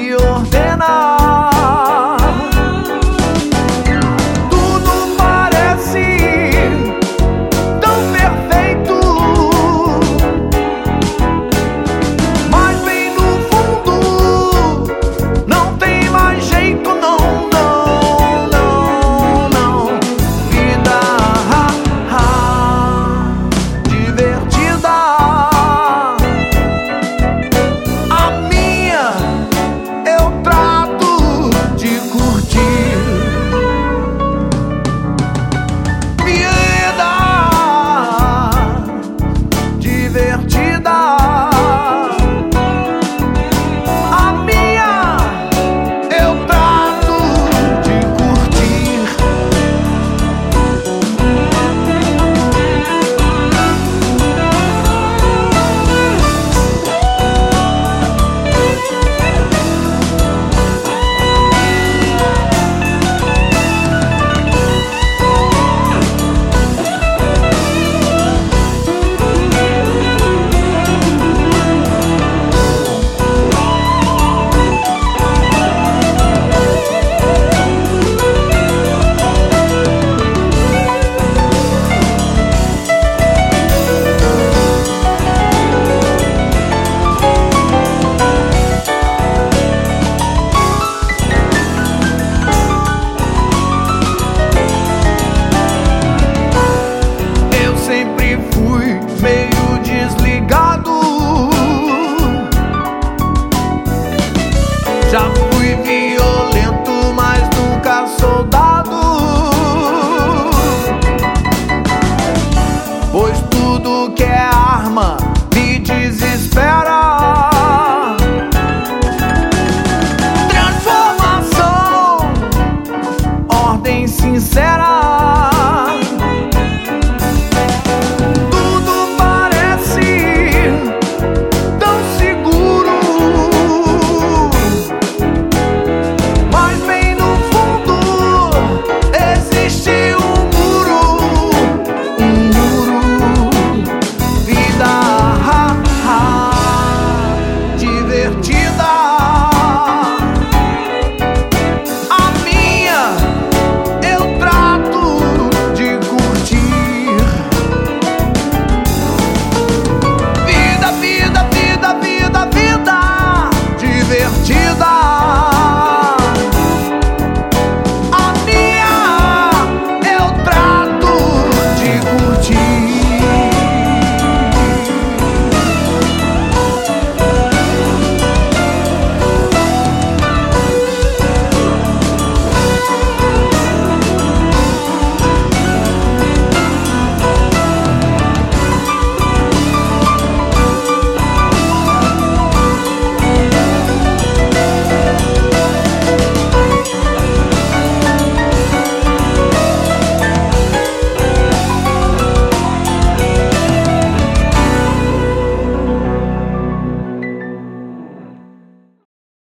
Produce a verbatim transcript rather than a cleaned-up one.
me ordena. Tudo parece tão perfeito, mas bem no fundo não tem mais jeito, não, não, não, não. Vida ha, ha, divertida, a minha eu trato de curtir. Vida divertida, a minha eu trato de curtir. Eu sempre fui meio desligado, já fui violento, mas nunca soldado, pois tudo que é arma me desespera. Transformação, ordem sincera. Tudo parece tão seguro, mas bem no fundo existe um muro, um muro. Vida ha, ha, divertida, a minha eu trato de curtir. Vida, vida, vida, vida, vida divertida.